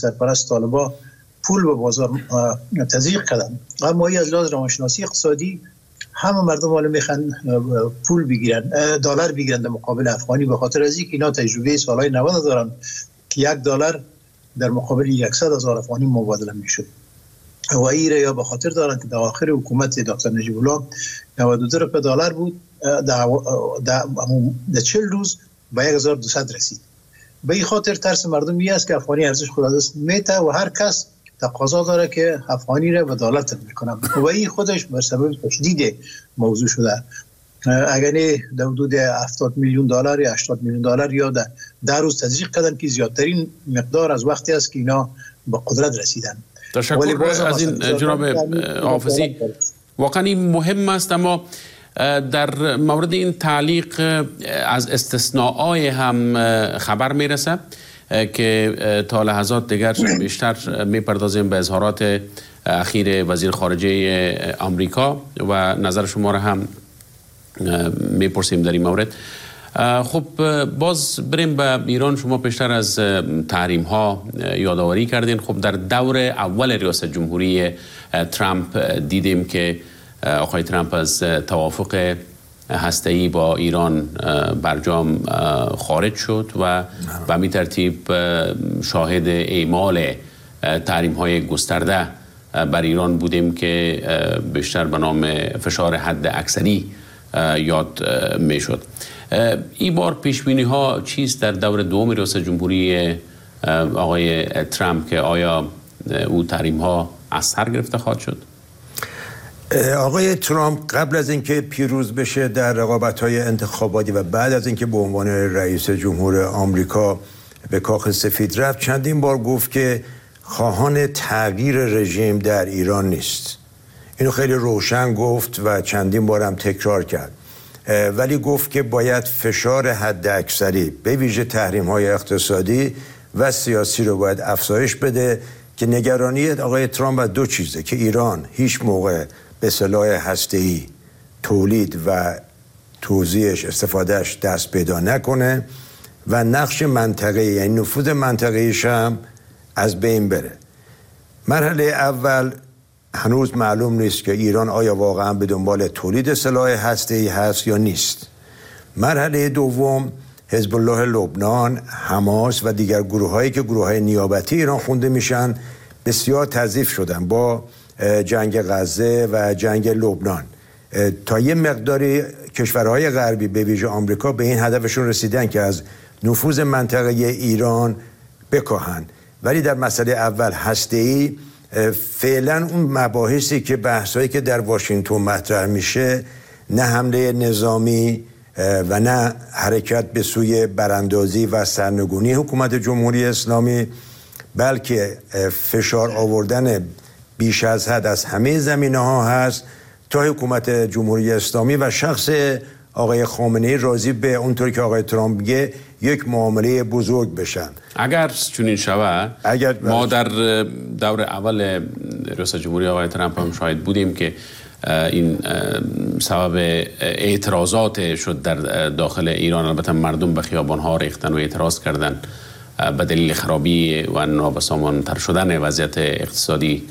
سرپرست طالبان پول به بازار تزریق کردن. اما از لحاظ روانشناسی اقتصادی همه مردم حالا میخوان پول بگیرن، دلار بگیرن در مقابل افغانی، به خاطر از اینکه اینا تجربه سالهای 90 دارن که $1 در مقابل 100,000 افغانی مبادله میشد. و ایره یا به خاطر دارن که در آخر حکومت دکتر نجیب الله 92 روپیه دلار بود، در 40 روز به 1200 رسید. به این خاطر ترس مردم این است که افغانی ارزش خود از دست میته و هر کس تقاضا داره که افغانی را به دلار تبدیل کنه و این خودش به سبب تشدید موضوع شده. اگر نه در حدود $70 میلیون یا $80 میلیون یا در روز تزریق کردن که زیادترین مقدار از وقتی است که اینا به قدرت رسیدن. تشکر از این جناب حافظی. واقعا این مهم است، اما در مورد این تعلیق از استثناءای هم خبر میرسه که تا لحظات دیگر بیشتر میپردازیم به اظهارات اخیر وزیر خارجه آمریکا و نظر شما را هم میپرسیم در این مورد. خب باز بریم به ایران. شما پیشتر از تحریم ها یادآوری کردین. خب در دور اول ریاست جمهوری ترامپ دیدیم که آقای ترامپ از توافق هسته‌ای با ایران برجام خارج شد و به همین ترتیب شاهد اعمال تحریم های گسترده بر ایران بودیم که بیشتر به نام فشار حد اکثری یاد می شد. این بار پیشبینی ها چیست در دور دوم ریاست جمهوری آقای ترامپ که آیا او تحریم ها از سر گرفته خواهد شد؟ آقای ترامپ قبل از اینکه پیروز بشه در رقابت‌های انتخاباتی و بعد از اینکه به عنوان رئیس جمهور آمریکا به کاخ سفید رفت چندین بار گفت که خواهان تغییر رژیم در ایران نیست. اینو خیلی روشن گفت و چندین بار هم تکرار کرد. ولی گفت که باید فشار حد اکثری به ویژه تحریم‌های اقتصادی و سیاسی رو باید افزایش بده که نگرانی آقای ترامپ از دو چیزه که ایران هیچ موقع به سلاح هسته‌ای تولید و توزیعش استفادهش دست پیدا نکنه و نقش منطقه‌ای یعنی نفوذ منطقه‌ایش هم از بین بره. مرحله اول هنوز معلوم نیست که ایران آیا واقعا به دنبال تولید سلاح هسته‌ای هست یا نیست. مرحله دوم حزب الله لبنان، حماس و دیگر گروه‌هایی که گروه‌های نیابتی ایران خونده میشن بسیار تضعیف شدن با جنگ غزه و جنگ لبنان. تا یه مقداری کشورهای غربی به ویژه آمریکا به این هدفشون رسیدن که از نفوذ منطقه ایران بکاهن، ولی در مسئله اول هسته‌ای فعلا اون مباحثی که بحثایی که در واشنگتن مطرح میشه نه حمله نظامی و نه حرکت به سوی براندازی و سرنگونی حکومت جمهوری اسلامی، بلکه فشار آوردن بیش از حد از همه زمینه‌ها هست تا حکومت جمهوری اسلامی و شخص آقای خامنه‌ای راضی به اونطوری که آقای ترامپ میگه یک معامله بزرگ بشن. اگر چنین شود ما در دور اول ریاست جمهوری آقای ترامپ هم شاهد بودیم که این سبب اعتراضات شد در داخل ایران. البته مردم به خیابان‌ها ریختن و اعتراض کردن به دلیل خرابی و نابسامان‌تر شدن وضعیت اقتصادی.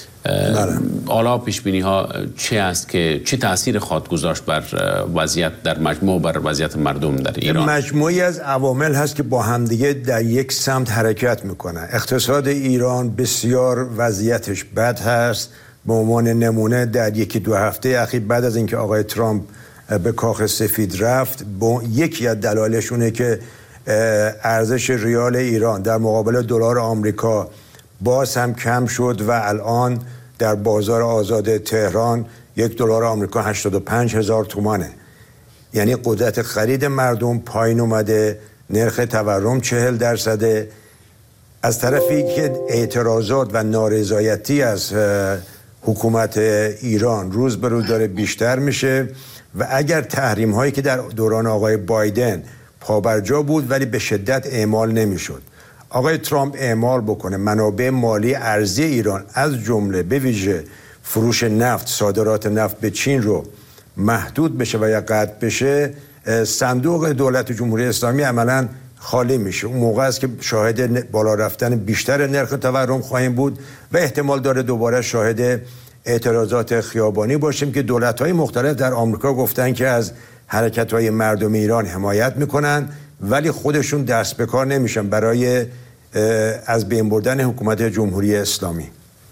حالا پیشبینی ها چه است که چه تأثیر خواهد گذاشت بر وضعیت در مجموع بر وضعیت مردم در ایران؟ مجموعی از عوامل هست که با همدیگه در یک سمت حرکت میکنن. اقتصاد ایران بسیار وضعیتش بد هست. به عنوان نمونه در یکی دو هفته اخیر بعد از اینکه آقای ترامپ به کاخ سفید رفت، یکی از دلایلشونه که ارزش ریال ایران در مقابل دلار آمریکا باز هم کم شد و الان در بازار آزاد تهران $1 آمریکا 85,000 تومانه. یعنی قدرت خرید مردم پایین اومده، نرخ تورم 40%. از طرفی که اعتراضات و نارضایتی از حکومت ایران روز به روز داره بیشتر میشه و اگر تحریم هایی که در دوران آقای بایدن پابرجا بود ولی به شدت اعمال نمیشد، آقای ترامپ اعمال بکنه، منابع مالی ارزی ایران از جمله به ویژه فروش نفت، صادرات نفت به چین رو محدود بشه و یا قطع بشه، صندوق دولت جمهوری اسلامی عملاً خالی میشه. اون موقع است که شاهد بالا رفتن بیشتر نرخ تورم خواهیم بود و احتمال داره دوباره شاهد اعتراضات خیابانی باشیم که دولت‌های مختلف در آمریکا گفتن که از حرکت‌های مردم ایران حمایت میکنن ولی خودشون دست به کار نمیشن برای از بین بردن حکومت جمهوری اسلامی.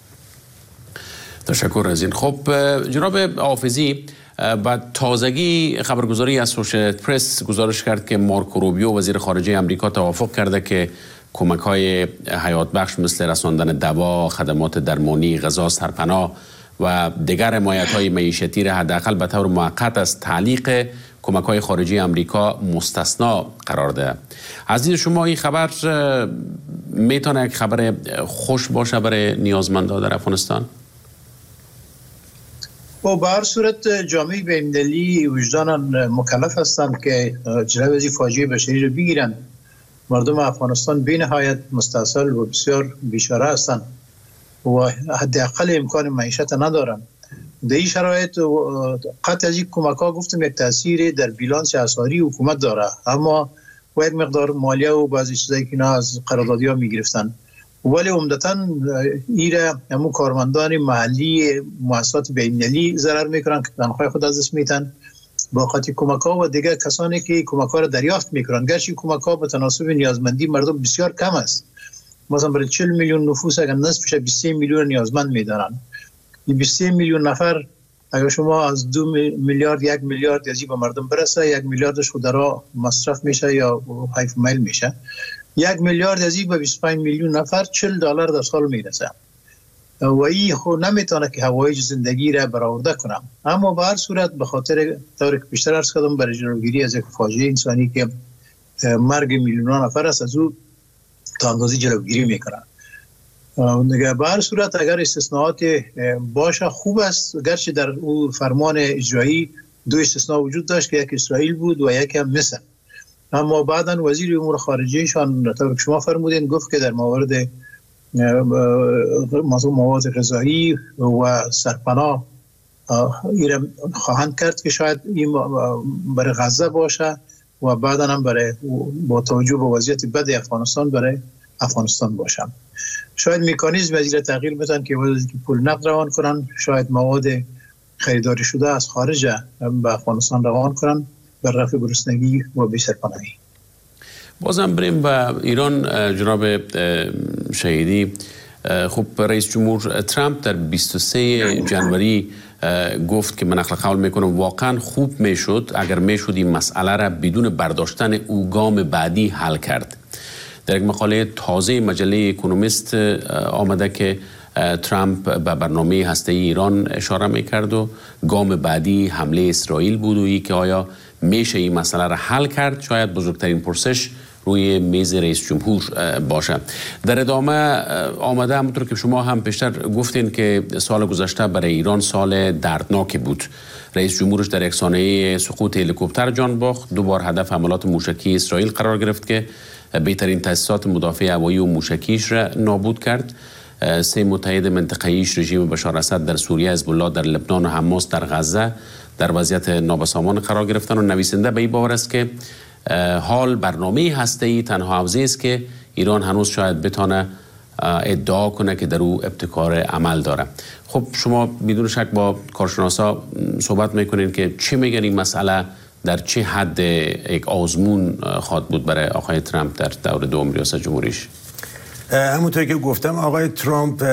تشکر از این. خب جناب حافظی، با تازگی خبرگزاری اسوشییتد پرس گزارش کرد که مارکو روبیو وزیر خارجه امریکا توافق کرده که کمک‌های حیات بخش مثل رساندن دوا، خدمات درمانی، غذا، سرپناه و دیگر حمایت‌های معیشتی را حداقل به طور موقت از تعلیق کمک‌های خارجی امریکا مستثنا قرار دهد. از دید شما این خبر میتونه یک خبر خوش باشه برای نیازمندان در افغانستان؟ و به هر صورت جامعه بین‌المللی وجداناً مکلف هستند که جلوی از فاجعه بشری رو بگیرند. مردم افغانستان بی نهایت مستاصل و بسیار بیچاره هستند و حداقل امکان معیشت ندارند. در این شرایط قطع از این کمک‌ها گفتم یک تأثیر در بیلانس اسعاری حکومت داره، اما و یک مقدار مالیه و بعضی چیزایی که اینا از قراردادی‌ها می‌گرفتن، ولی عمدتاً ایره همون کارمندان محلی مؤسسات بین‌المللی ضرر میکنن که تنخواه خود از دست میتن با خاطر کمک‌ها و دیگر کسانی که کمک‌ها را دریافت میکنن. گرچه کمک‌ها به تناسب نیازمندی مردم بسیار کم است. مثلا برای 40 میلیون نفوس اگر نصفش 23 میلیون نیازمند میدارن، این 23 میلیون نفر اگر شما از 2 میلیارد 1 میلیارد یزی به مردم برسه، 1 میلیاردش خود را مصرف میشه یا حیف میل میشه. 1 میلیارد یزی به 25 میلیون نفر $40 در سال میرسه و این خود نمیتونه که هوایج زندگی را برآورده کنه. اما به هر صورت به خاطر طوری که بیشتر عرض کردم برای جلوگیری از یک فاجعه انسانی که مرگ میلیون نفر است، از او تا اندازه جلوگیری میکنه. به هر صورت اگر استثناءات باشه خوب است، گرچه در اون فرمان اجرایی 2 استثناء وجود داشت که یک اسرائیل بود و یک هم مصر، اما بعداً وزیر امور خارجهشان طور که شما فرمودین گفت که در موارد مواد غذایی و سرپناه ایران خواهند کرد که شاید این برای غزه باشه و بعداً هم برای با توجه به وضعیت بد افغانستان برای افغانستان باشه. شاید مکانیزم از این تغییر بدن که وقتی که پول نقد روان کنن، شاید مواد خریداری شده از خارج به افغانستان روان کنن بر رفع گرسنگی و بی‌سرپناهی. بازم بریم به ایران. جناب شهیدی، خب رئیس جمهور ترامپ در 23 جنوری گفت که من نقل قول میکنم واقعا خوب میشد اگر میشد این مسئله را بدون برداشتن او گام بعدی حل کرد. در یک مقاله تازه مجله اکونومیست آمده که ترامپ به برنامه هسته‌ای ایران اشاره میکرد و گام بعدی حمله اسرائیل بود و ای که آیا میشه این مسئله را حل کرد شاید بزرگترین پرسش روی میز رئیس جمهور باشه. در ادامه آمده همونطور که شما هم پیشتر گفتین که سال گذشته برای ایران سال دردناکی بود. رئیس جمهورش در یک سانحه سقوط هلیکوپتر جان باخت، 2 بار هدف حملات موشکی اسرائیل قرار گرفت که بهترین تاسیسات مدافع هوایی و موشکیش را نابود کرد. 3 متحد منطقه‌ایش رژیم بشار اسد در سوریه، حزب الله در لبنان و حماس در غزه در وضعیت نابسامان قرار گرفتن و نویسنده به این باور است که حال برنامه هسته‌ای تنها حوزه است که ایران هنوز شاید بتونه ادعا کنه که در او ابتکار عمل داره. خب شما بدون شک با کارشناسا صحبت میکنین که چی میگن این مسئله در چه حد یک آزمون خواهد بود برای آقای ترامپ در دور دوم ریاست جمهوریش؟ همونطور که گفتم آقای ترامپ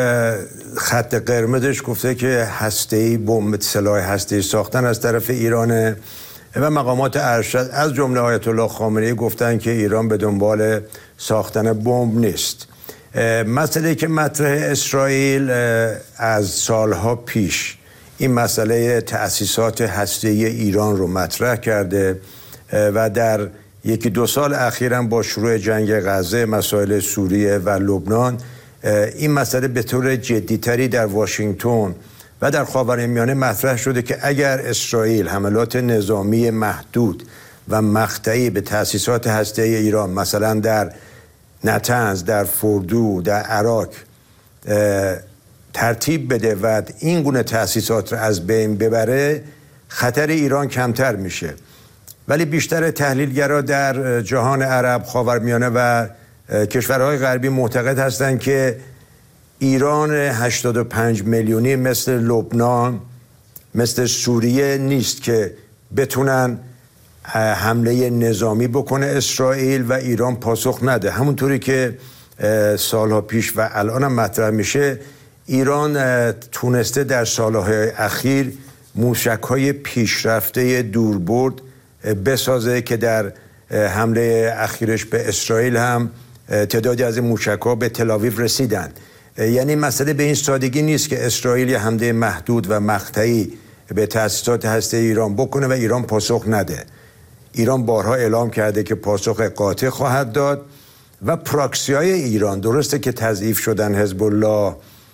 خط قرمزش گفته که هسته‌ای بمب سلاح هسته‌ای ساختن از طرف ایران و مقامات ارشد از جمله آیت الله خامنه‌ای گفتن که ایران به دنبال ساختن بمب نیست. مسئله که مطرح اسرائیل از سالها پیش این مسئله تأسیسات هسته‌ای ایران رو مطرح کرده و در 1-2 سال اخیراً با شروع جنگ غزه، مسائل سوریه و لبنان، این مسئله به طور جدی‌تری در واشنگتن و در خاورمیانه مطرح شده که اگر اسرائیل حملات نظامی محدود و مقطعی به تأسیسات هسته‌ای ایران مثلا در نتنز، در فوردو، در عراق ترتیب بده و این گونه تأسیسات را از بین ببره، خطر ایران کمتر میشه ولی بیشتر تحلیلگرا در جهان عرب، خاورمیانه و کشورهای غربی معتقد هستند که ایران 85 میلیونی مثل لبنان، مثل سوریه نیست که بتونن حمله نظامی بکنه اسرائیل و ایران پاسخ نده. همونطوری که سالها پیش و الان هم مطرح میشه، ایران تونسته در سالهای اخیر موشک‌های پیشرفته دوربرد بسازه که در حمله اخیرش به اسرائیل هم تعدادی از این موشک‌ها به تل‌آویو رسیدند. یعنی مسئله به این سادگی نیست که اسرائیل یه حمله محدود و مقطعی به تأسیسات هسته‌ای ایران بکنه و ایران پاسخ نده. ایران بارها اعلام کرده که پاسخ قاطع خواهد داد و پراکسی‌های ایران درسته که تضعیف شدن، حزب الله،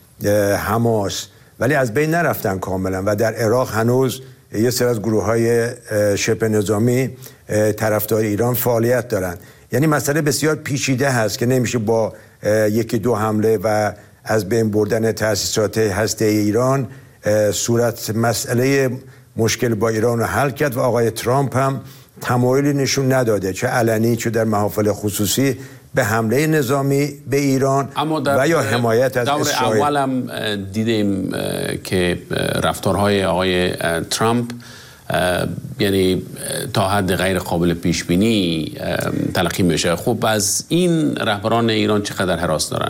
حماس، ولی از بین نرفتن کاملا و در عراق هنوز یه سری از گروه‌های شبه نظامی طرفدار ایران فعالیت دارن. یعنی مسئله بسیار پیچیده هست که نمیشه با یکی دو حمله و از بین بردن تأسیسات هسته‌ای ایران صورت مسئله مشکل با ایران رو حل کرد و آقای ترامپ هم تمایلی نشون نداده، چه علنی چه در محافل خصوصی، به حمله نظامی به ایران و یا حمایت از اسرائیل. اول هم دیدیم که رفتارهای آقای ترامپ یعنی تا حد غیر قابل پیش بینی تلقی میشه. خب از این رهبران ایران چقدر هراس دارن؟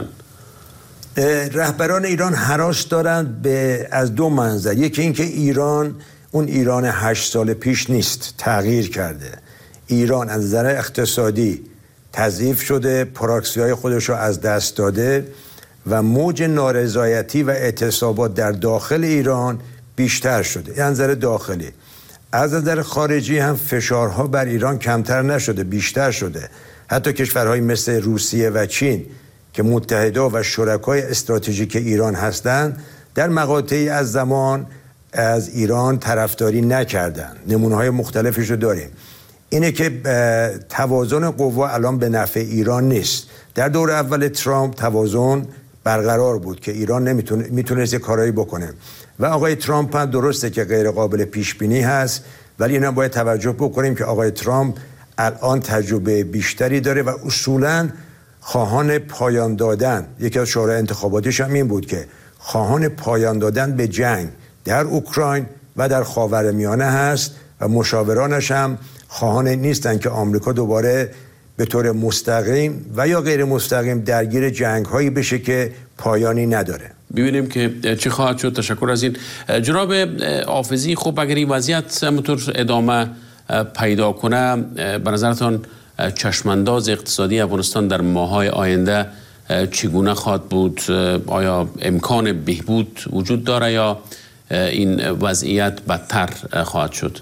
رهبران ایران هراس دارن از دو منظر. یکی این که ایران اون ایران 8 سال پیش نیست، تغییر کرده. ایران از نظر اقتصادی تضعیف شده، پراکسی‌های خودش رو از دست داده و موج نارضایتی و اعتصابات در داخل ایران بیشتر شده. این نظر داخلی. از نظر خارجی هم فشارها بر ایران کمتر نشده، بیشتر شده. حتی کشورهای مثل روسیه و چین که متحده و شرکای استراتژیک ایران هستند، در مقاطعی از زمان از ایران طرفداری نکردند. نمونه‌های مختلفش رو داریم. اینه که توازن قوا الان به نفع ایران نیست. در دور اول ترامپ توازن برقرار بود که ایران میتونست کارایی بکنه و آقای ترامپ هم درسته که غیر قابل پیش بینی هست، ولی اینا باید توجه بکنیم که آقای ترامپ الان تجربه بیشتری داره و اصولاً خواهان پایان دادن، یکی از شورای انتخاباتیش هم این بود که خواهان پایان دادن به جنگ در اوکراین و در خاورمیانه هست و مشاورانش هم خواهان نیستن که آمریکا دوباره به طور مستقیم و یا غیر مستقیم درگیر جنگ‌هایی بشه که پایانی نداره. ببینیم که چی خواهد شد. تشکر از این. جناب حافظی، خب اگر این وضعیت همونطور ادامه پیدا کنه، به نظرتان چشمانداز اقتصادی افغانستان در ماه‌های آینده چگونه خواهد بود؟ آیا امکان بهبود وجود داره یا این وضعیت بدتر خواهد شد؟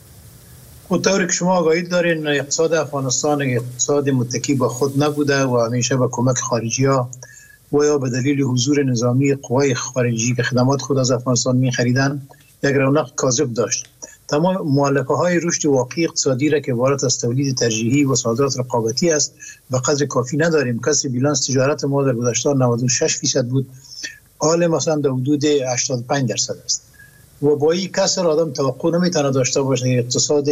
اونطوری که شما آگاهی دارین، اقتصاد افغانستان اقتصاد متکی به خود نبوده و همیشه به کمک خارجی ها و یا به دلیل حضور نظامی قوای خارجی که خدمات خود از افغانستان می خریدن یک رونق کاذب داشت. تمام مؤلفه های رشد واقعی اقتصادی را که عبارت از تولید ترجیحی و صادرات رقابتی است به قدر کافی نداریم. کسر بیلانس تجارت ما در گذشته 96% بود، حال مثلا در حدود 85% است و با این کسر آدم توقع نمیتونه داشته باشه اقتصاد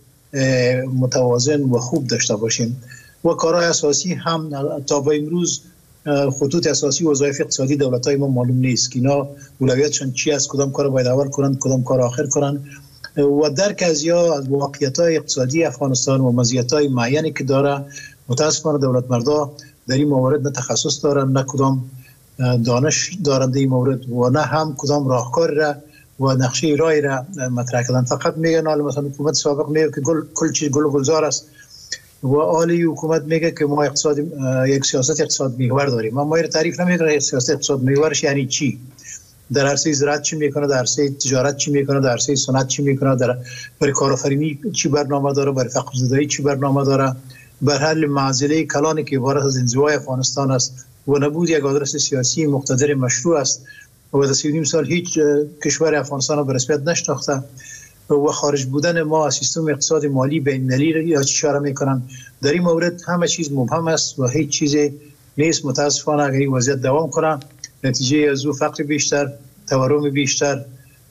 متوازن و خوب داشته باشیم و کارهای اساسی هم تا به امروز خطوط اساسی وظایف اقتصادی دولت‌های ما معلوم نیست که اینا اولویتشون چی است، کدام کار باید اول کنن، کدام کار آخر کنن و درک از واقعیت‌های اقتصادی افغانستان و مزیت‌های معینی که داره. متاسفانه دولت مردا در این موارد نه تخصص دارن، نه کدام دانش دارن در این مورد و نه هم کدام راهکار را و نقشه رای را مطرح کردن. فقط میگن حالا مثلا حکومت سابق میگه که کل چیز گل و گلزار است و حالی حکومت میگه که ما یک سیاست اقتصاد محور داریم. ما تعریف نمیکنه سیاست اقتصاد محورش یعنی چی، در عرصه زراعت چی میکنه، در عرصه تجارت چی میکنه، در عرصه صنعت چی میکنه، در برای کارآفرینی چی برنامه داره، برای فقر زدایی چی برنامه داره، بر حل معضله کلانی که عبارت از انزوای افغانستان است و نبود یک آدرس سیاسی مقتدر مشروع است و در 39 سال هیچ کشور افغانستان را به رسمیت نشناخته و خارج بودن ما از سیستم اقتصاد مالی بین‌المللی یا چی اشاره میکنن. در این مورد همه چیز مبهم است و هیچ چیزی نیست. متاسفانه اگر این وضعیت دوام کنه، نتیجه از او فقر بیشتر، تورم بیشتر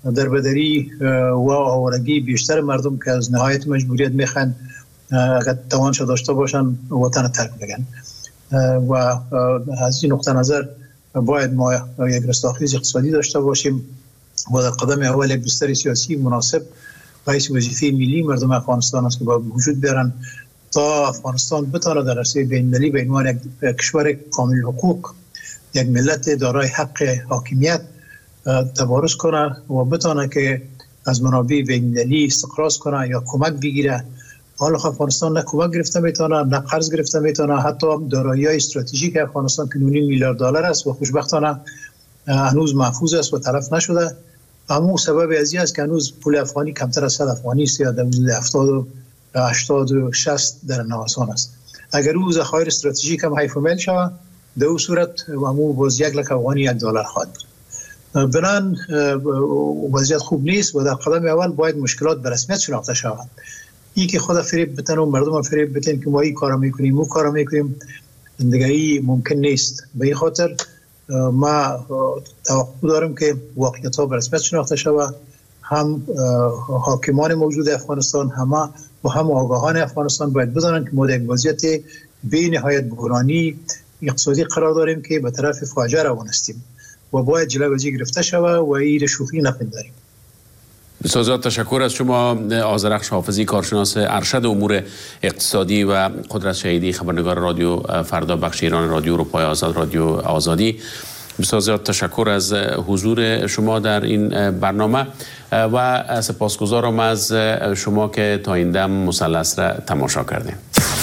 دربدری و آوارگی بیشتر مردم که از نهایت مجبوریت میخوان اگر توانش داشته باشن وطن ترک بگن و از این نقطه نظر باید ما یک رستاخیز اقتصادی داشته باشیم و در قدم اول یک بستر سیاسی مناسب رئیس وظیفه ملی مردم افغانستان است که با وجود بیارن تا افغانستان بتونه در عرصه بین‌المللی به عنوان یک کشور کامل حقوق، یک ملت دارای حق حاکمیت تبارز کنه و بتونه که از منابع بین‌المللی استقراض کنه یا کمک بگیره. حالا افغانستان نه کمک گرفته میتونه، نه قرض گرفته میتونه، حتی دارایی‌های استراتژیک افغانستان که 9 میلیارد دلار است و خوشبختانه هنوز محفوظ است و تلف نشده. اما سبب ازی است که هنوز پول افغانی کمتر از 100 افغانی است یا در حدود 70 80 و 60 در نوسان است. اگر او ذخایر استراتژیک هم حیف میل شود در اون صورت همو باز 1 لک افغانی $1 خواهد بود. بنان وضعیت خوب نیست و در قدم اول باید مشکلات به رسمیت شناخته شود. این که خود فریب بتن و مردم فریب بتن که ما این کارو میکنیم اون کارو میکنیم دیگه این ممکن نیست. به این خاطر ما توقع دارم که واقعیت ها به رسمیت شناخته شود. هم حاکمان موجود افغانستان هم آگاهان افغانستان باید بدانند که ما در وضعیت بی نهایت بحرانی اقتصادی قرار داریم که به طرف فاجعه روان هستیم و باید جلوی ازی گرفته شود و این شوخی نپنداریم. بسیار زیاد تشکر از شما آذرخش حافظی، کارشناس ارشد امور اقتصادی و قدرت شهیدی، خبرنگار رادیو فردا، بخش ایران رادیو اروپای آزاد، رادیو آزادی. بسیار زیاد تشکر از حضور شما در این برنامه و سپاسگزارم از شما که تا این دم مثلث را تماشا کردیم.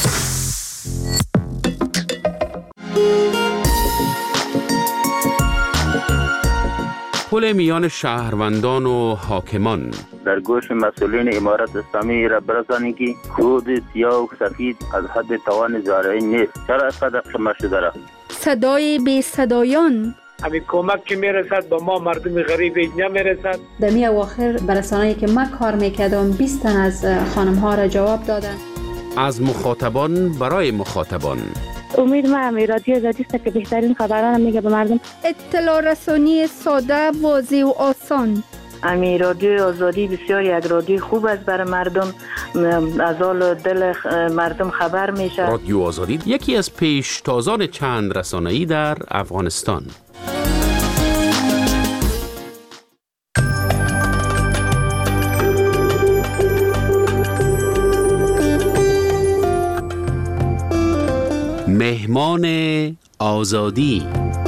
پل میان شهروندان و حاکمان در گوش مسئولین امارت اسلامی را برسانید که خود سیاه و سفید از حد توان زارعی نیست. چرا اینقدر خاموش شده؟ صدای بی صدایان، همین کمک که میرسد به ما مردم غریب نمیرسد. در می اواخر برسانه‌ای که من کار میکردم 20 تن از خانم ها را جواب دادن. از مخاطبان برای مخاطبان. امید ما هم رادیو آزادی است که بهترین خبران میگه به مردم. اطلاع رسانی ساده، واضح و آسان. امی رادیو آزادی بسیار یک رادیو خوب است برای مردم، از حال دل مردم خبر میشه. رادیو آزادی یکی از پیشتازان چند رسانه‌ای در افغانستان. مهمان آزادی.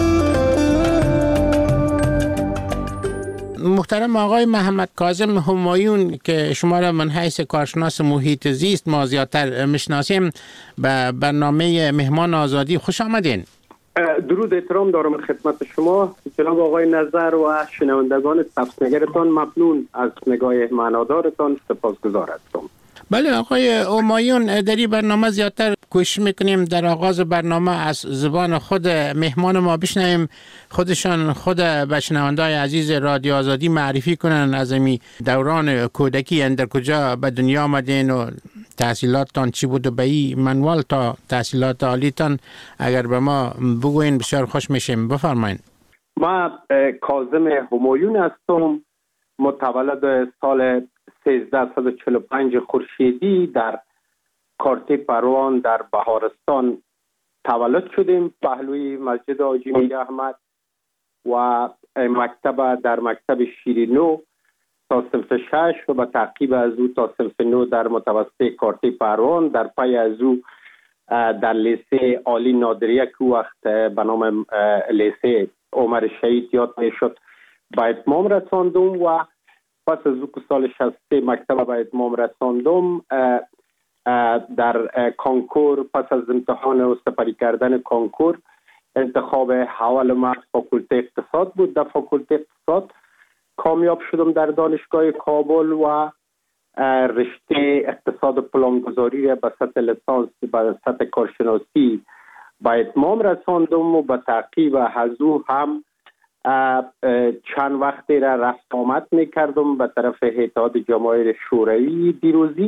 محترم آقای محمد کاظم همایون که شما را من حیث کارشناس محیط زیست ما زیادتر میشناسیم، به برنامه مهمان آزادی خوش آمدین. درود احترام دارم خدمت شما جناب آقای نظر و شنوندگان تفسیرگرتان. ممنون از نگاه معنادارتان، سپاسگزار هستم. بله آقای همایون، در این برنامه زیادتر کوشش میکنیم در آغاز برنامه از زبان خود مهمان ما بشنویم، خود به شنونده‌های عزیز رادیو آزادی معرفی کنن از این دوران کودکی اندر کجا به دنیا آمدین و تحصیلاتتان چی بود و به این منوال تا تحصیلات عالیتان اگر به ما بگوین بسیار خوش میشیم. بفرمایید. ما کاظم همایون هستم، متولد سال 1345 خورشیدی در کارته پروان در بهارستان تولد شدیم، پهلوی مسجد حاجی میر احمد و مکتب در مکتب شیرینو تا صنف 6 و به تعقیب از او تا صنف 9 در متوسطه کارته پروان. در پی از او در لیسه عالی نادریه که وقت به نام لیسه عمر شهید یاد میشد به اتمام رساندم و پس از او که سال 63 مکتب به اتمام رساندم در کانکور پس از امتحان و سپری کردن کانکور انتخاب اول من فاکولته اقتصاد بود. در فاکولته اقتصاد کامیاب شدم در دانشگاه کابل و رشته اقتصاد و پلانگذاری را به سطح لیسانس به سطح کارشناسی به اتمام رساندم و به تعقیب از او هم چند وقتی را رفت آمد میکردم به طرف اتحاد جماهیر شوروی دیروزی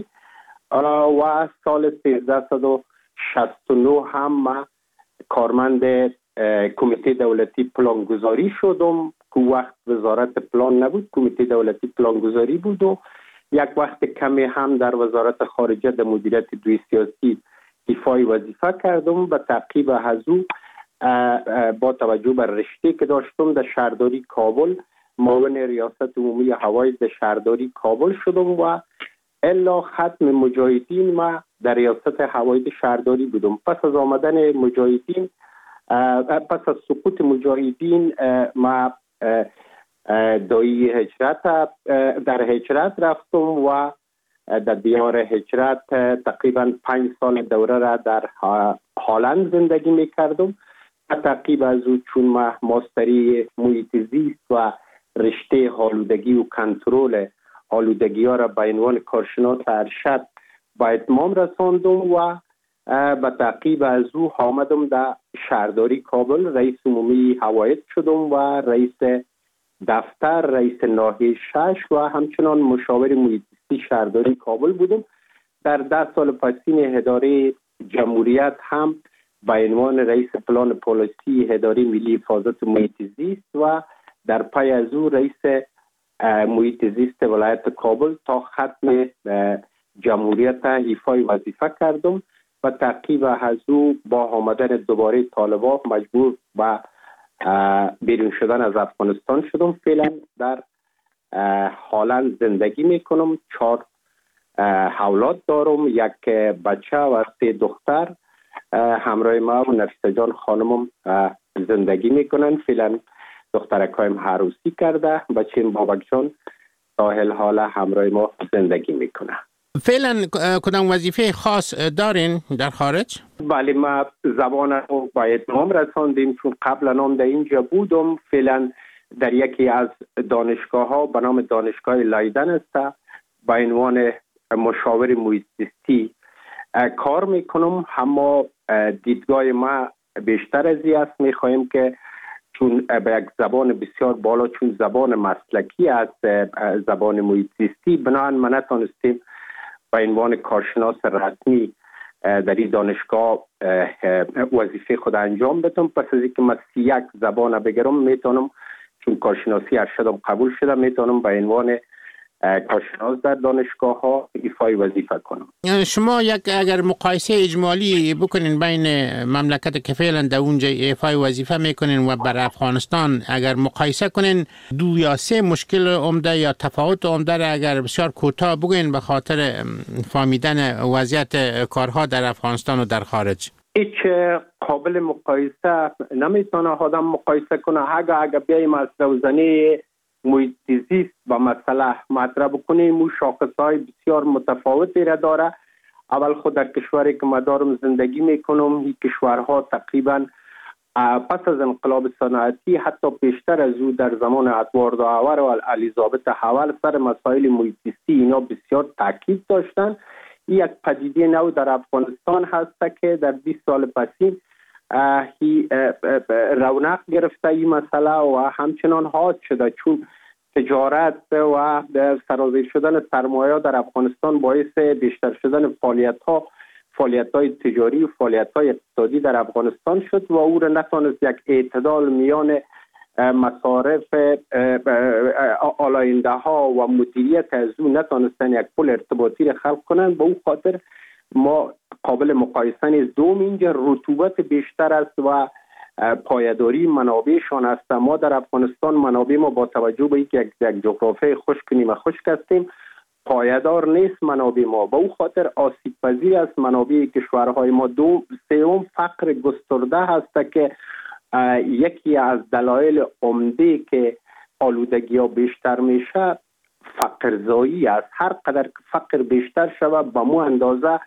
و سال 1369 هم کارمند کمیته دولتی پلانگذاری شدم که وقت وزارت پلان نبود، کمیته دولتی پلانگذاری بود و یک وقت کمی هم در وزارت خارجه در مدیریت دوی سیاسی ایفای وظیفه کردم. به تعقیب از او با توجه بر رشته که داشتم در شهرداری کابل معاون ریاست عمومی هوایی در شهرداری کابل شدم و الا ختم مجاهدین ما در ریاست هوایی شهرداری بودم. پس از آمدن مجاهدین، پس از سقوط مجاهدین ما در هجرت رفتم و در دیار هجرت تقریبا 5 سال دوره را در هلند زندگی میکردم. تعقیب از او چون ما ماستری محیط زیست و رشته آلودگی و کنترل آلودگی ها را به عنوان کارشناس ارشد به اتمام رساندم و به تعقیب از او آمدم در شهرداری کابل رئیس عمومی هوایت شدم و رئیس دفتر، رئیس ناحیه 6 و همچنان مشاور محیط زیستی شهرداری کابل بودم. در 10 سال پسین اداره جمهوریت هم به عنوان رئیس پلان پالیسی اداره ملی حفاظت محیط زیست و در پی از او رئیس محیط زیست ولایت کابل تا ختم جمهوریت ایفای وظیفه کردم و تعقیب از او با آمدن دوباره طالبان مجبور به بیرون شدن از افغانستان شدم. فعلا در هلند زندگی میکنم. 4 اولاد دارم، 1 بچه و 3 دختر. همراه ما و نفیسه جان خانمم زندگی میکنن. فعلا دخترکایم عروسی کرده، بچیم بابک جان ساحل حالا همراه ما زندگی میکنه. فعلا کدام وظیفه خاص دارین در خارج؟ بله، ما زبان رو با اتمام رساندیم چون قبلا هم در اینجا بودم. فعلا در یکی از دانشگاه ها به نام دانشگاه لایدن است به عنوان مشاور محیط زیستی کار میکنم. اما دیدگاه ما بیشتر از این است، میخواهیم که چون به یک زبان بسیار بالا، چون زبان مسلکی است زبان محیط زیستی، بنابراین ما نتونستیم به عنوان کارشناس رسمی در این دانشگاه وظیفه خود انجام بدم. پس از اینکه من 31 زبان بگیرم میتونم، چون کارشناسی ارشدم قبول شده، میتونم به عنوان کارشناس در دانشگاه ها ایفای وظیفه کنم. شما اگر مقایسه اجمالی بکنین بین مملکت که فعلا در اونجا ایفای وظیفه میکنین و بر افغانستان اگر مقایسه کنین 2 یا 3 مشکل عمده یا تفاوت عمده را اگر بسیار کوتاه بگین به خاطر فهمیدن وضعیت کارها در افغانستان و در خارج. هیچ قابل مقایسه نمیتونه آدم مقایسه کنه. اگر بیایم از روزنه محیط زیست و مسئله مطرح بکنیم، او شاخصهای بسیار متفاوتی را داره. اول خود در کشوری که من دارم زندگی میکنم، این کشورها تقریبا پس از انقلاب صنعتی حتی پیشتر از او در زمان ادوارد هاور و الیزابت هاور سر مسائل محیط زیستی اینا بسیار تاکید داشتن. این یک پدیده نو در افغانستان هست که در 20 سال پسین رونق گرفته این مسئله و همچنان حاد شده، چون تجارت و سرازیر شدن سرمایه در افغانستان باعث بیشتر شدن فعالیت‌های تجاری و فعالیت‌های اقتصادی در افغانستان شد و او را نتونست یک اعتدال میان مصارف آلاینده ها و مدیریت از او نتونستن یک پل ارتباطی را خلق کنند. به او خاطر ما قابل مقایسه نیست. دوم اینجا رطوبت بیشتر است و پایداری منابعشان است. ما در افغانستان منابع ما با توجه به اینکه یک جغرافیای خشک نیمه خشک هستیم پایدار نیست منابع ما. به او خاطر آسیب پذیر است منابع کشورهای ما. سوم فقر گسترده هست که یکی از دلایل عمده که آلودگی ها بیشتر میشه فقر زایی است. هر قدر که فقر بیشتر شود به مو اندازه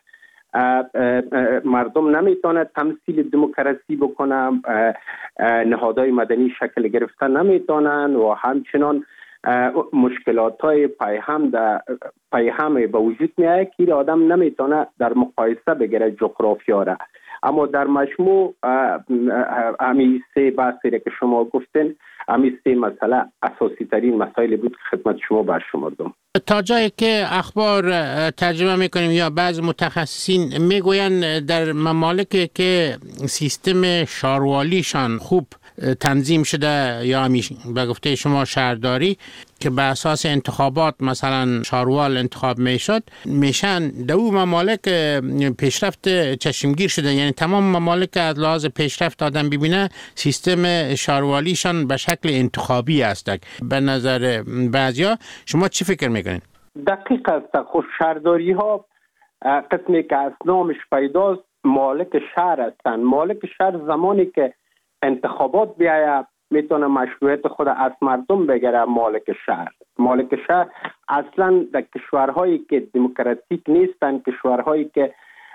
مردم نمیتونه تمثیل دموکراسی بکنن، نهادهای مدنی شکل گرفتن نمیتونن و همچنان مشکلات های پیهم به وجود میاد که آدم نمیتونه در مقایسه بگیره جغرافیا را. اما در مجموع همین سه بحثی که شما گفتین، همین سه مسئله اساسی ترین مسائلی بود که خدمت شما برشمردم. تا جایی که اخبار ترجمه میکنیم یا بعض متخصصین میگوین در ممالکی که سیستم شاروالیشان خوب تنظیم شده یا به گفته شما شهرداری که به اساس انتخابات مثلا شاروال انتخاب میشن در اون ممالک پیشرفت چشمگیر شده. یعنی تمام ممالک از لحاظ پیشرفت آدم ببینه سیستم شاروالیشان به شکل انتخابی است. به نظر بعضیا شما چی فکر میکنین؟ دقیق است. خود شهرداری ها قسمی که از نامش پیداست مالک شهر هستند. مالک شهر زمانی که انتخابات بیاید میتونه مشروعیت خود از مردم بگیره. مالک شهر اصلا در کشورهایی که دموکراتیک نیستن، کشورهایی که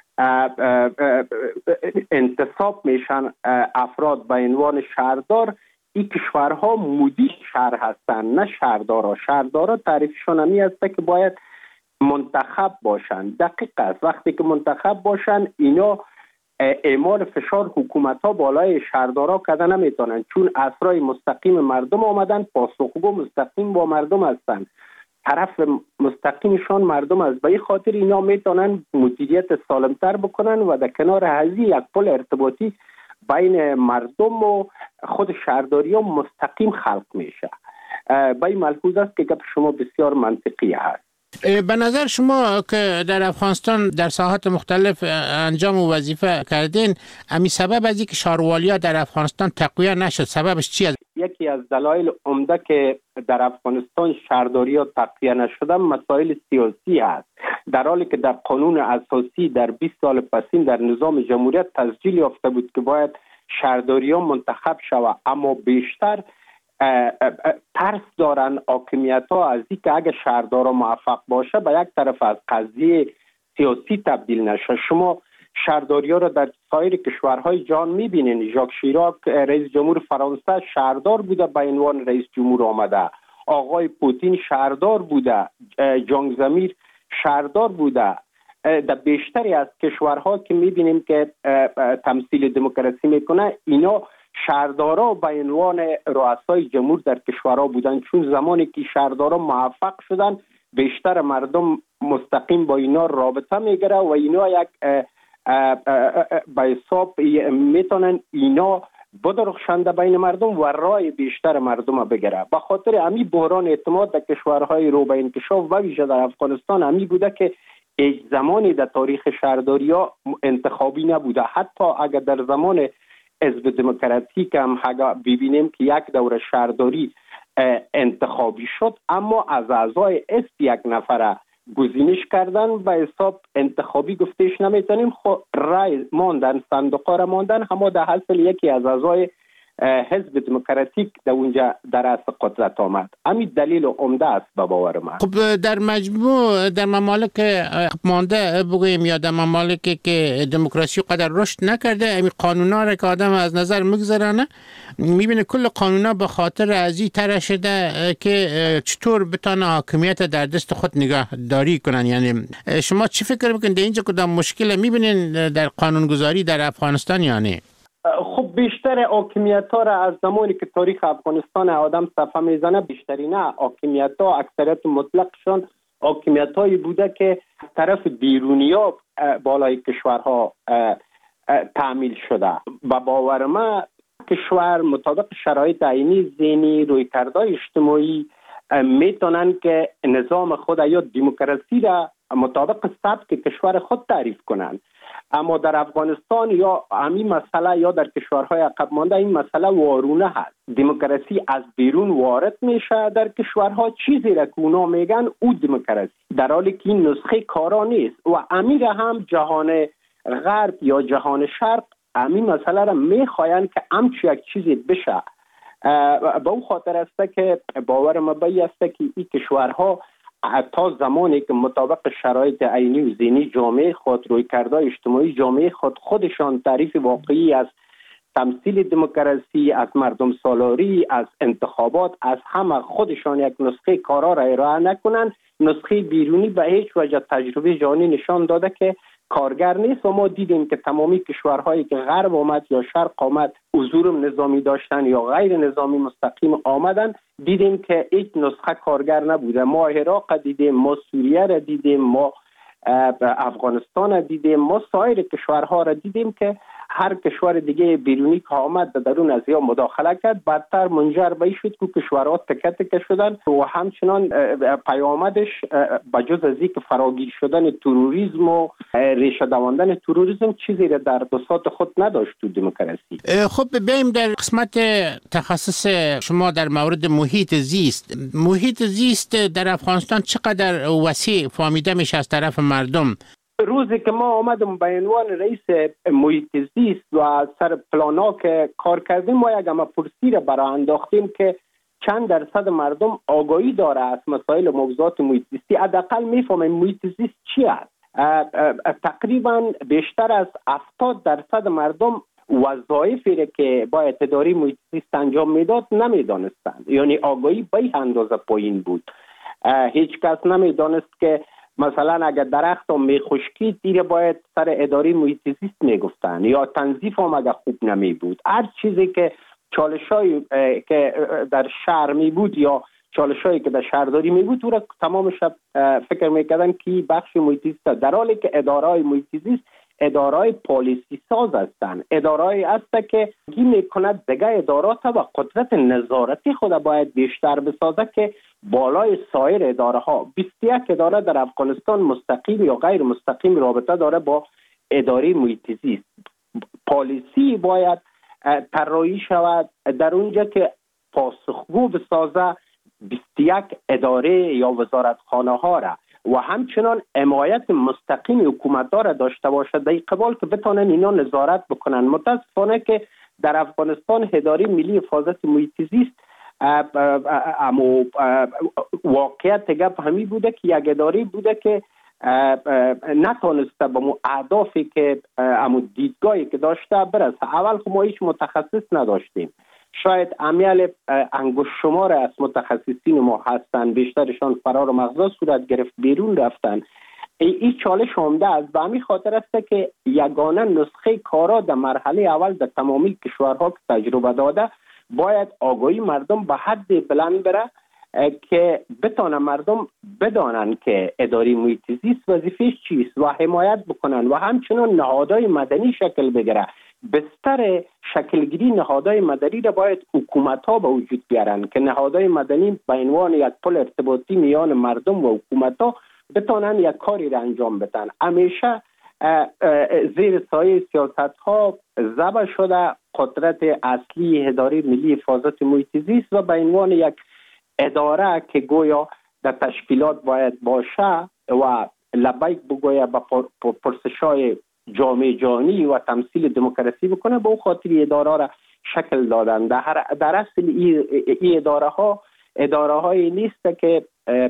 انتصاب میشن افراد به عنوان شهردار، این کشورها مدیر شهر هستن نه شهردارا. شهردارا تعریفشون همی است که باید منتخب باشن. دقیق است. وقتی که منتخب باشن اینا اعمال فشار حکومت ها بالای شهردارا کردن نمیتونن، چون اسرای مستقیم مردم آمدن، پاسخگو مستقیم با مردم هستن، طرف مستقیمشان مردم است. به این خاطر اینا میتونن مدیریت سالمتر بکنن و در کنار هزی یک پل ارتباطی بین مردم و خود شهرداری ها مستقیم خلق میشه. به این ملحوظ است که گپ شما بسیار منطقی هست. به نظر شما که در افغانستان در ساحات مختلف انجام و وظیفه کردین، امی سبب از اینکه شاروالیا در افغانستان تقویت نشد سببش چی است؟ یکی از دلایل عمده که در افغانستان شهرداری تقویت نشدن مسائل سیاسی است. در حالی که در قانون اساسی در 20 سال پسین در نظام جمهوریت تسجیل یافته بود که باید شهرداری منتخب شود، اما بیشتر ترس دارن حاکمیت ها از اینکه اگه شهردارا موفق باشه به یک طرف از قضیه سیاسی تبدیل نشه. شما شهرداری ها را در سایر کشورهای جهان میبینین. ژاک شیراک رئیس جمهور فرانسه شهردار بوده به عنوان رئیس جمهور آمده، آقای پوتین شهردار بوده، جنگ زمیر شهردار بوده. در بیشتری از کشورها که میبینیم که تمثیل دموکراسی میکنه اینا شهردارا به عنوان رؤسای جمهور در کشورها بودن، چون زمانی که شهردارا موفق شدن بیشتر مردم مستقیم با اینا رابطه میگیره و اینا یک به حساب میتونن اینا بدرخشنده بین مردم و رای بیشتر مردم بگیره. به خاطر همین بحران اعتماد در کشورهای رو به انکشاف و ویژه در افغانستان همین بوده که هیچ زمانی در تاریخ شهرداری ها انتخابی نبوده. حتی اگر در زمان حزب دموکراتیک هم ببینیم که یک دوره شهرداری انتخابی شد، اما از اعضای حزب یک نفره گزینش کردن به حساب انتخابی گفتهش نمیتونیم. خب رای ماندن، صندوقا را ماندن، اما در حاصل یکی از اعضای حزب دموکراتیک در اونجا در اصل قدرت آمد. همین دلیل عمده است به باور من. خب در مجموع در ممالک مانده بگوییم یا در ممالکی که دموکراسی قدر رشد نکرده، همین قانونا را که آدم از نظر میگذرانه میبینه کل قانونا به خاطر ازی طرح شده که چطور بتونه حاکمیت در دست خود نگهداری کنن. یعنی شما چی فکر میکنید اینجا کدام مشکل میبینین در قانونگذاری در افغانستان یا نه؟ خب بیشتر حاکمیت ها را از زمانی که تاریخ افغانستان آدم صفحه میزنه بیشتری نه حاکمیت ها اکثریت مطلقشان حاکمیت هایی بوده که از طرف بیرونی ها بالای کشورها تعمیل شده. با باور من کشور مطابق شرایط عینی ذهنی رویکردهای اجتماعی میتونن که نظام خود یا دموکراسی را مطابق سبک کشور خود تعریف کنند. اما در افغانستان یا همین مسئله یا در کشورهای عقب مانده این مسئله وارونه هست. دموکراسی از بیرون وارد میشه در کشورها، چیزی را که اونا میگن او دموکراسی، در حالی که این نسخه کارا نیست. و امیر هم جهان غرب یا جهان شرق همین مسئله را میخواین که همچی یک چیزی بشه. به اون خاطر است که باور مبایی است که این کشورها تا زمانی که مطابق شرایط عینی و ذهنی جامعه خود، رویکردهای اجتماعی جامعه خودشان تعریف واقعی از تمثیل دموکراسی، از مردم سالاری، از انتخابات، از همه خودشان یک نسخه کارا را ارائه نکنند، نسخه بیرونی به هیچ وجه تجربه جهانی نشان داده که کارگر نیست و ما دیدیم که تمامی کشورهایی که غرب آمد یا شرق آمد حضور نظامی داشتن یا غیر نظامی مستقیم آمدن، دیدیم که هیچ نسخه کارگر نبوده. ما عراق دیدیم، ما سوریه را دیدیم، ما افغانستان را دیدیم، ما سایر کشورها را دیدیم که هر کشور دیگه بیرونی که آمد در اون از یا مداخله کرد، بعدتر منجر به این شد که کشورها تکه تکه شدن و همچنان پیامدش بجز از اینکه فراگیر شدن تروریسم و ریشه دواندن تروریسم چیزی را در بساط خود نداشت تو دموکراسی. خب بیاییم در قسمت تخصص شما در مورد محیط زیست. محیط زیست در افغانستان چقدر وسیع فهمیده میشه از طرف مردم؟ روزی که ما آمدم به عنوان رئیس محیط زیست و سر پلانا که کار کردیم، ما یک پرسی را برای انداختیم که چند درصد مردم آگاهی داره از مسائل موضوعات محیط زیستی، حداقل میفهمن محیط زیست چی است. تقریبا بیشتر از 70% مردم وظایفی که باید اداره محیط زیست انجام میداد نمیدانستند، یعنی آگاهی به این اندازه پایین بود. هیچ کس نمیدانست که مثلا اگر درخت هم میخشکید دیگه باید سر اداره محیط زیست میگفتن، یا تنظیف هم اگر خوب نمی بود. هر چیزی که چالشایی که در شهر می بود یا چالشایی که در شهرداری می بود او را تمام شب فکر میکردن که بخش محیط زیست، در حالی که اداره‌های محیط زیست اداره‌های پالیسی ساز هستند، اداره‌ای هست که میکند دیگه ادارات و قدرت نظارتی خود باید بیشتر بسازه که بالای سایر اداره ها. 21 اداره در افغانستان مستقیم یا غیر مستقیم رابطه داره با اداره محیط زیست. پالیسی باید طراحی شود در اونجا که پاسخگو بسازه 21 اداره یا وزارتخانه ها را و همچنان حمایت مستقیم حکومت را داشته باشد در قبال که بتونن اینا نظارت بکنن. متاسفانه که در افغانستان اداره ملی حفاظت محیط زیست اما واقعیت گپ همی بوده که یک اداره بوده که نتونسته به اهدافی که اما دیدگاهی که داشته برسه. اول ما هیچ متخصص نداشتیم، شاید امیال انگشت شمار از متخصصین ما هستن، بیشترشان فرار مغزا صورت گرفت بیرون رفتن. این چالش آمده از به همین خاطر است که یگانه نسخه کارا در مرحله اول در تمامی کشورها که تجربه داده باید آگاهی مردم به حد بلند بره که بتانن مردم بدانن که اداره محیط زیست وظیفه‌اش چیست و حمایت بکنن و همچنان نهادهای مدنی شکل بگیره. بستر شکلگیری نهادهای مدنی را باید حکومت‌ها به وجود بیارن که نهادهای مدنی به عنوان یک پل ارتباطی میان مردم و حکومت‌ها بتانن یک کاری را انجام بدن. همیشه زیر سایه سیاست‌ها ذبح شده قدرت اصلی اداره ملی حفاظت محیط زیست و به عنوان یک اداره که گویا در تشکیلات باید باشه و لبیک بگوید به پرسش‌های جامعه جهانی و تمثیل دموکراسی بکنه، به او خاطر اداره را شکل دادن. در اصل این اداره هایی نیست که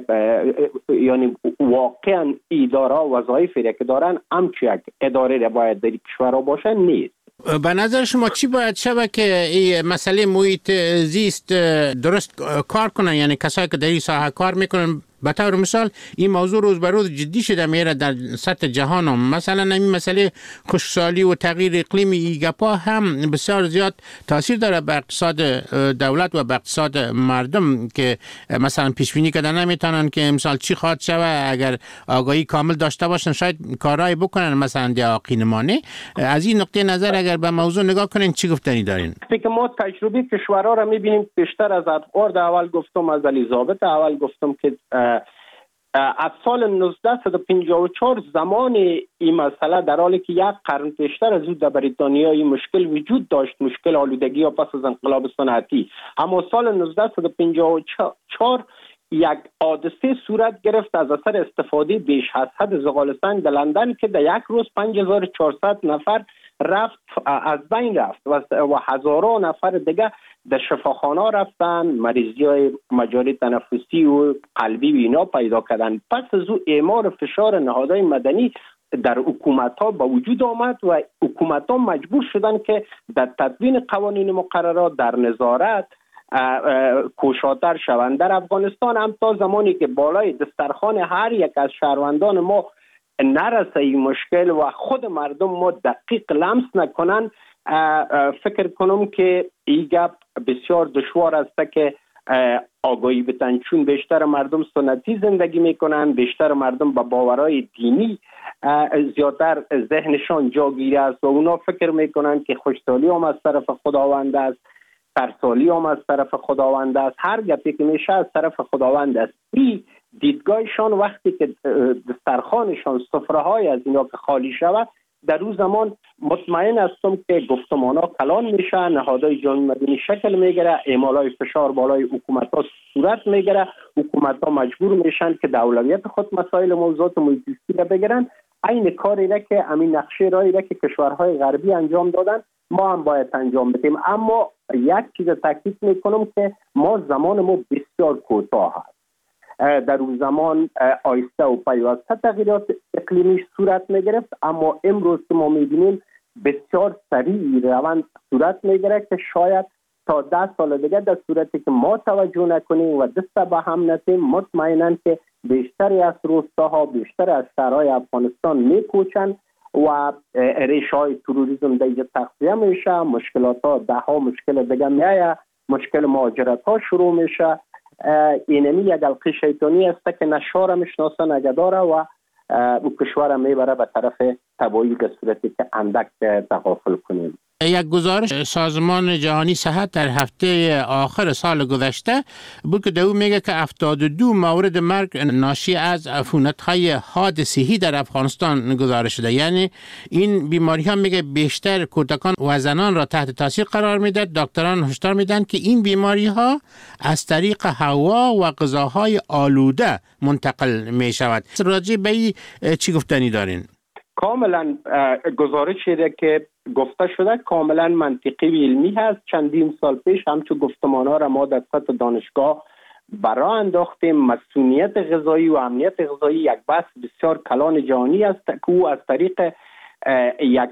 یعنی واقعا اداره وظایفی که دارن همچون یک اداره را باید در کشورها باشه نیست. به نظر شما چی باید شود که این مسئله محیط زیست درست کار کنن؟ یعنی کسایی که در این ساحه کار میکنن، به طور مثال این موضوع روز به روز جدی شده میره در سطح جهان هم. مثلا این مسئله خشکسالی و تغییر اقلیمی ایگپا هم بسیار زیاد تاثیر داره به اقتصاد دولت و به اقتصاد مردم که مثلا پیش بینی کردن نمیتونن که امسال چی خواهد شود. اگر آگاهی کامل داشته باشن شاید کارایی بکنن مثلا در آقینمانه. از این نقطه نظر اگر به موضوع نگاه کنین چی گفتنی دارین؟ که ما تجربه کشورها را میبینیم بیشتر از ادوارد اول گفتم، از الیزابت اول گفتم که از سال 1954 زمان این مسئله در حالی که یک قرن پیشتر از او در بریتانیا این مشکل وجود داشت، مشکل آلودگی یا پس از انقلاب صنعتی، اما سال 1954 یک حادثه صورت گرفت از اثر استفاده بیش از حد زغال سنگ در لندن که در یک روز 5400 نفر از بین رفت و هزاران نفر دیگه در شفاخانه رفتن، مریضی های مجاری تنفسی و قلبی و اینا پیدا کردن. پس از او اعمال فشار نهادهای مدنی در حکومت ها با وجود آمد و حکومت ها مجبور شدن که در تدوین قوانین مقررات در نظارت کوشاتر شوند. در افغانستان هم تا زمانی که بالای دسترخوان هر یک از شهروندان ما نرسه این مشکل و خود مردم ما دقیق لمس نکنن، فکر کنم که این گپ بسیار دشوار است که آگاهی بتن، چون بیشتر مردم سنتی زندگی میکنن، بیشتر مردم با باورهای دینی زیادتر ذهنشان جاگیره است و اونا فکر میکنن که خوشحالی هم از طرف خداوند است، ترسالی هم از طرف خداوند است، هر گپی که میشه از طرف خداوند است. این دیدگاهشان وقتی که دسترخوانشان سفره‌های از اینا که خالی شود، در اون زمان مطمئن هستم که گفتمان‌ها کلان میشه، نهادهای جامعه مدنی شکل میگیره، اعمالای فشار بالای حکومت‌ها صورت میگیره، حکومت‌ها مجبور میشن که در اولویت خود مسائل موضوعات محیط زیستی را بگیرن. این کاری را که همین نقشه رایی را که کشورهای غربی انجام دادن ما هم باید انجام بدیم. اما یک چیز تاکید میکنم که ما زمان ما بسیار کوتاه است. در اون زمان آیسته و پیوسته تغییرات اقلیمی صورت میگرفت، اما امروز که ما میبینیم بسیار سریع روند صورت میگیره که شاید تا 10 سال دیگه در صورتی که ما توجه نکنیم و دست به هم نتیم، مطمئناً که بیشتری از روستاها، بیشتر از شهرهای افغانستان میکوچن و ریشه های تروریسم دیگه تغذیه میشه، مشکلات ها ده مشکل دیگه میایه، مشکل مهاجرت ها شروع میشه. اینمی یک حلقه شیطانی است که نشاره میشناسه نگداره و او کشور میبره به طرف تباهی به صورتی که اندک تغافل کنیم. یک گزارش سازمان جهانی صحت در هفته آخر سال گذشته بود که در او میگه که 72 مورد مرگ ناشی از عفونت‌های حادثه‌ای در افغانستان گزارش شده. یعنی این بیماری ها میگه بیشتر کودکان و زنان را تحت تاثیر قرار میده. دکتران هشدار میدن که این بیماری ها از طریق هوا و غذاهای آلوده منتقل میشود. راجع به این چی گفتنی دارین؟ کاملا گزارشی که گفته شده کاملا منطقی و علمی هست. چندین سال پیش همچون گفتمان‌ها را ما در سطح دانشگاه برای انداختیم. مسئولیت غذایی و امنیت غذایی یک بحث بسیار کلان جهانی است که او از طریق یک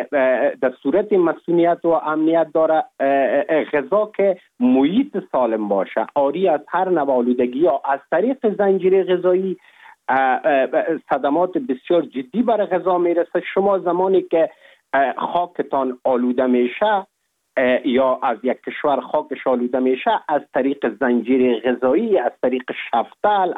در صورت مسئولیت و امنیت داره غذا که محیط سالم باشه، عاری از هر نوع آلودگی ها، از طریق زنجیره غذایی صدمات بسیار جدی برای غذا میرسه. شما زمانی که خاکتان آلوده میشه یا از یک کشور خاکش آلوده میشه، از طریق زنجیره غذایی، از طریق شفتل،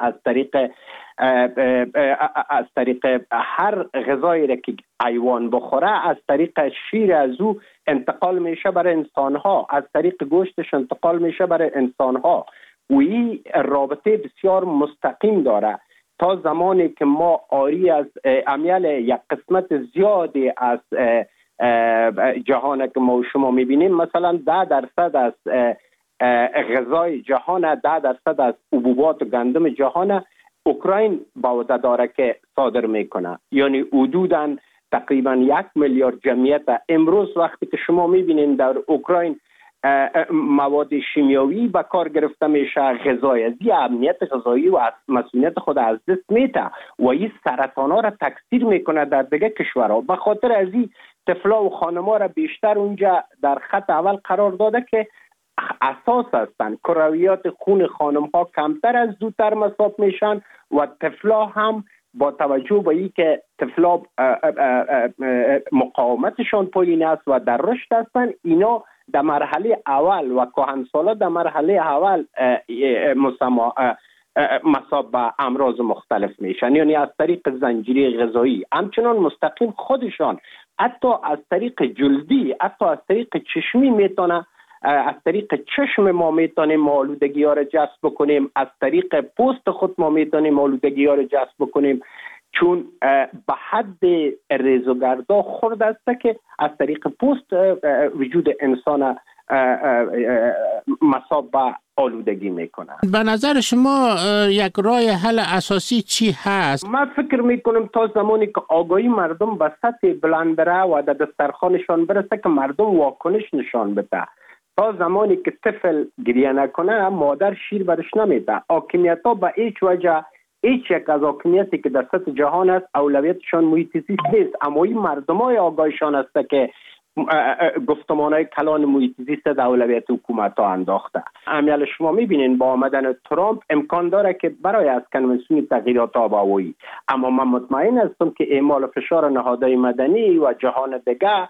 از طریق هر غذایی را که حیوان بخوره، از طریق شیر از او انتقال میشه برای انسانها، از طریق گوشتش انتقال میشه برای انسانها و این رابطه بسیار مستقیم داره. تا زمانی که ما عاری از عمل یک قسمت زیادی از جهان که ما و شما میبینیم، مثلا 10% از غذای جهان، 10% از حبوبات و گندم جهان اوکراین با عهده داره که صادر میکنه، یعنی حدوداً تقریبا 1 میلیارد جمعیت. امروز وقتی که شما میبینین در اوکراین مواد شیمیایی به کار گرفته میشه، غذای از امنیت غذایی و مسئولیت خود از دست میده و این سرطانا را تکثیر میکنه در دیگه کشورها. به خاطر از این طفلا و خانما را بیشتر اونجا در خط اول قرار داده که اساس هستند. کرویات خون خانم ها کمتر از زودتر مصاب میشن و طفلا هم با توجه به این که طفلا مقاومتشان پایین است و در رشد هستند، اینا در مرحله اول و کهنسالا در مرحله اول مصاب به امراض مختلف میشن، یعنی از طریق زنجیره غذایی، همچنان مستقیم خودشان حتی از طریق جلدی، حتی از طریق چشمی میتونه، از طریق چشم ما میتونیم آلودگی ها را جذب بکنیم، از طریق پوست خود ما میتونیم آلودگی ها را جذب بکنیم، چون به حد ریزوگردا خورد است که از طریق پوست وجود انسان مصاب به آلودگی میکنه. به نظر شما یک راه حل اساسی چی هست؟ من فکر میکنم تا زمانی که آگاهی مردم به سطح بلند بره و در دسترخوانشان برسه که مردم واکنش نشان بده. تا زمانی که طفل گریه نکنه مادر شیر برش نمیده. حاکمیت ها به هیچ وجه، هیچ یک از حاکمیتی که در سطح جهان است اولویتشان محیط زیست نیست، اما این مردم های آگاهشان است که گفتمانهای کلان محیط زیست در اولویت حکومت ها انداخته. امیال شما میبینین با آمدن ترامپ امکان داره که برای اسکان مسئول تغییرات آب و هوایی، اما من مطمئن هستم که اعمال فشار نهادهای مدنی و جهان دیگه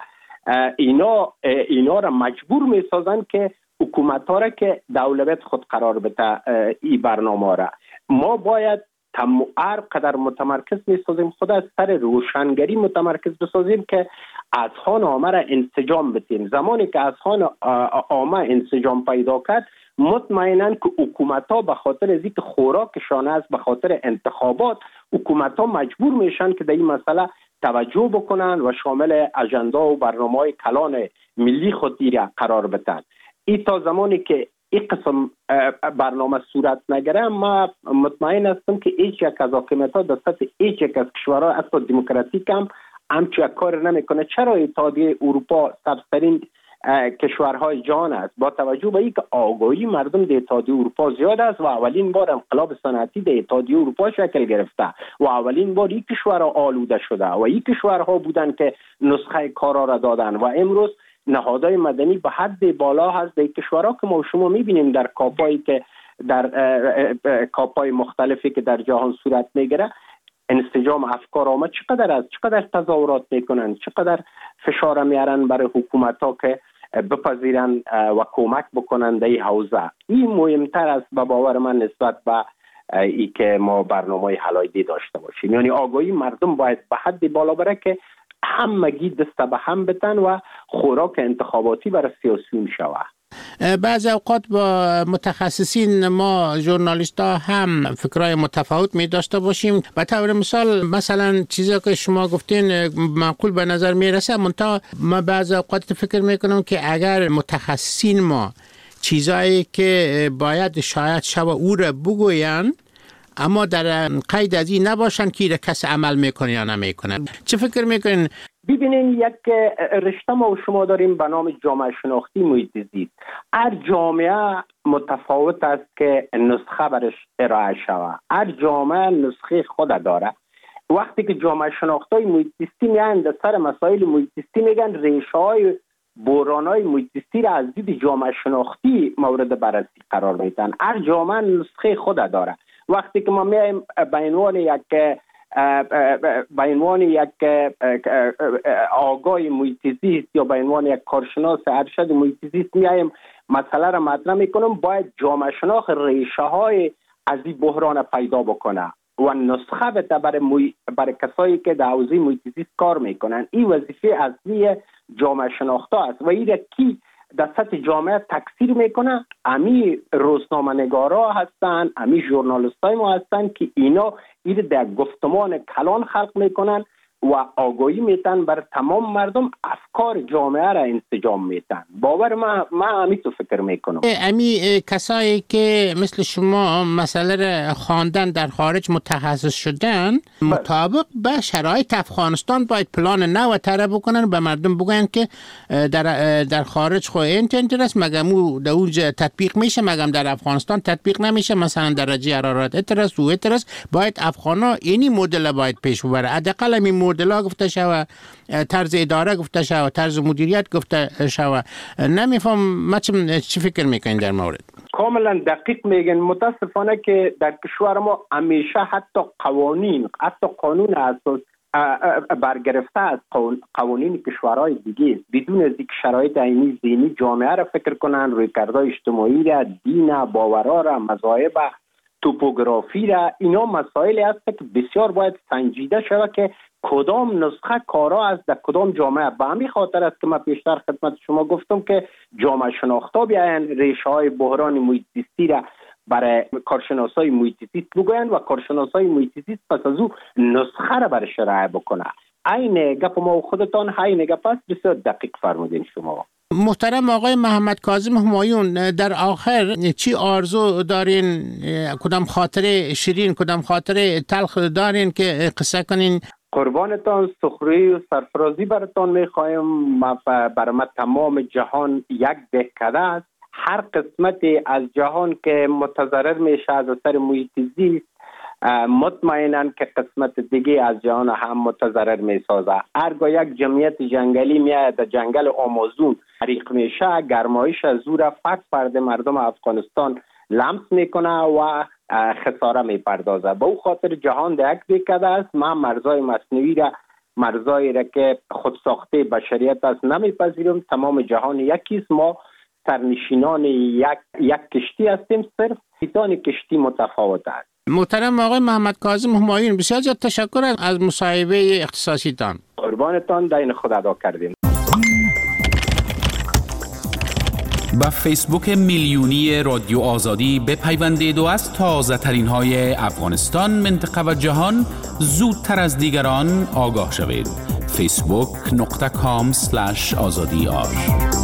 اینا را مجبور میسازن که حکومت ها را که در اولویت خود قرار بده این برنامه را. ما باید هر قدر متمرکز میسازیم خود از سر روشنگری متمرکز بسازیم که اذهان عامه را انسجام بدیم. زمانی که اذهان عامه انسجام پیدا کرد، مطمئناً که حکومت ها به خاطر از اینکه خوراکشان است، به خاطر انتخابات، حکومت ها مجبور میشن که در این مسئله توجه بکنن و شامل اجندا و برنامه‌های کلان ملی خود را قرار بدن. این تا زمانی که این قسم برنامه صورت نگیره، ما مطمئن هستم که هیچ یک از حاکمیت‌ها در سطح هیچ یک از کشورها حتی دموکراتیک هم همچون کار نمیکنه. چرا اتحادیه اروپا سبزترین کشورهای جهان است؟ با توجه به اینکه آگاهی مردم در اتحادیه اروپا زیاد است و اولین بار انقلاب صنعتی در اتحادیه اروپا شکل گرفته و اولین بار این کشورها آلوده شده و این کشورها بودن که نسخه کارا را دادن و امروز نهادهای مدنی به حد بالا هست در کشورها که ما شما میبینیم در کاپایی که در کاپای مختلفی که در جهان صورت میگیره، انسجام افکار آمد چقدر است، چقدر تظاهرات میکنن، چقدر فشار میارن برای حکومت ها که بپذیرن و کمک بکنن در این حوزه. این مهمتر است به باور من نسبت به ای که ما برنامه حلایدی داشته باشیم. یعنی آگاهی مردم باید به حد بالا بره که همگی دست به هم بتن و خوراک انتخاباتی برای سیاسیون شود. بعض اوقات با متخصصین ما ژورنالیست ها هم فکرای متفاوت می داشته باشیم. به طور مثلا چیزی که شما گفتین معقول به نظر می رسه، منتها ما بعض اوقات فکر می کنم که اگر متخصصین ما چیزایی که باید شاید شب او را بگوین اما در قید از این نباشن که را کس عمل میکنه یا نمیکنه، چه فکر میکنین؟ ببینین، یک رشته ما و شما داریم به نام جامعه شناختی محیط زیست. هر جامعه متفاوت است که نسخه برش ارائه شود. هر جامعه نسخه خود داره. وقتی که جامعه شناختی محیط زیستی میان در سر مسائل محیط زیستی میگن ریشه‌های بحران‌های محیط زیستی را از دید جامعه شناختی مورد بررسی قرار میدن. هر جامعه نسخه خود داره. وقتی که ما میایم به عنوان یک آگاه محیط زیست یا به عنوان یک کارشناس ارشد محیط زیست میایم مسئله را مطرح میکنم، باید جامعه شناخت ریشه های از این بحران پیدا بکنه و نسخه بده برای کسایی که در حوزه محیط زیست کار میکنن. این وظیفه اصلی جامعه شناخته است و این کی در سطح جامعه تکثیر میکنه. امی روزنامه نگارا هستن، امی ژورنالیست های ما هستن که اینا در گفتمان کلان خلق میکنن و آگاهی میتن بر تمام مردم، افکار جامعه را انسجام میتن. باور من امی تو فکر میکنم امی کسایی که مثل شما مسئله را خواندن در خارج متخصص شدن مطابق به شرایط افغانستان باید پلان نو طرح بکنن، به مردم بگن که در خارج خو اینترنت است، مگم او در اونجا تطبیق میشه، مگم در افغانستان تطبیق نمیشه، مثلا درجه حرارت اترس و اترس. باید افغانا اینی مدل باید پیش ببره، حداقل این مدل گفته شوه، طرز اداره گفته شوه، طرز مدیریت گفته شوه. نمیفهم ما چی فکر میکنین در مورد؟ کاملا دقیق میگن. متاسفانه که در کشور ما همیشه حتی قانون اساس برگرفته از قوانین کشورهای دیگه، بدون از اینکه شرایط عینی ذهنی جامعه را فکر کنن، رویکردهای اجتماعی را، دین، باورها را، مذاهب، توپوگرافی را. اینا مسائلی است که بسیار باید سنجیده شود که کدام نسخه کارا است در کدام جامعه. به همین خاطر است که من پیشتر خدمت شما گفتم که جامعه شناختا بیاین ریشه‌های بحران محیط زیستی را برای کارشناسای محیط زیست بگوین و کارشناسای محیط زیست پس از او نسخه را برای شرایع بکنه. این گپ ما و خودتان این گپ است. بسیار دقیق فرمودین شما. محترم آقای محمد کاظم همایون، در آخر چی آرزو دارین؟ کدام خاطره شیرین، کدام خاطره تلخ دارین که قصه کنین؟ قربانتان، سخری و سرفرازی براتان میخوایم. برای ما تمام جهان یک دهکده است. هر قسمتی از جهان که متضرر میشه از اثر محیط زیست مطمئناً که قسمت دیگه از جهان هم متضرر می سازه. هرگاه یک جمعیت جنگلی میاد در جنگل آمازون حریق میشه، گرمایش از زور فرد مردم افغانستان لمس میکنه و خساره میپردازه. به او خاطر جهان در یک دکده است. ما مرزهای مصنوعی را، مرزهایی را که خود ساخته بشریت است نمیپذیریم. تمام جهان یکیست. ما سرنشینان یک کشتی هستیم، صرف پیتان کشتی متفاوت است. محترم آقای محمد کاظم همایون، بسیار زیاد تشکر از مصاحبه اختصاصی تان. قربانتان، دین خدا ادا کردیم. با فیسبوک میلیونی رادیو آزادی بپیوندید و از تازه ترین های افغانستان، منطقه و جهان زودتر از دیگران آگاه شوید. facebook.com/azadi